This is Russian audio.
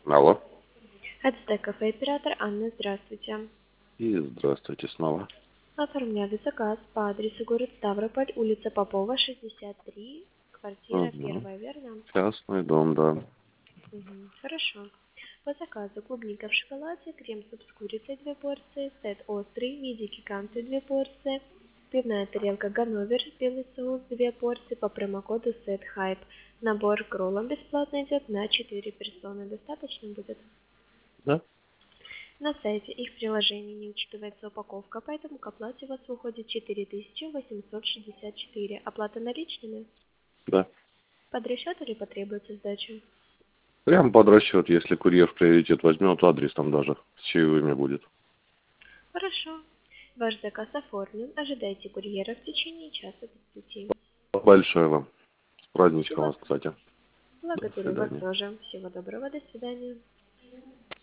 Алло. Это кафе оператор Анна, здравствуйте. И здравствуйте снова. Оформляли заказ по адресу город Ставрополь, улица Попова, 63, квартира Угу. первая, верно? Частный дом, да. Хорошо. По заказу клубника в шоколаде, крем-суп с курицей 2 порции, сет острый, мидии канты 2 порции, пивная тарелка Ганновер, белый соус 2 порции по промокоду сет хайп. Набор к роллам бесплатно идет на 4 персоны. Достаточно будет? Да? На сайте их приложений не учитывается упаковка, поэтому к оплате у вас выходит 4864. Оплата наличными? Да. Под расчет или потребуется сдача? Прям под расчет, если курьер в приоритет возьмет, адрес там даже с чаевыми будет. Хорошо. Ваш заказ оформлен. Ожидайте курьера в течение часа без пяти. Большое вам. С праздничком Всего вас, кстати. До благодарю вас свидания. тоже. Всего доброго. До свидания.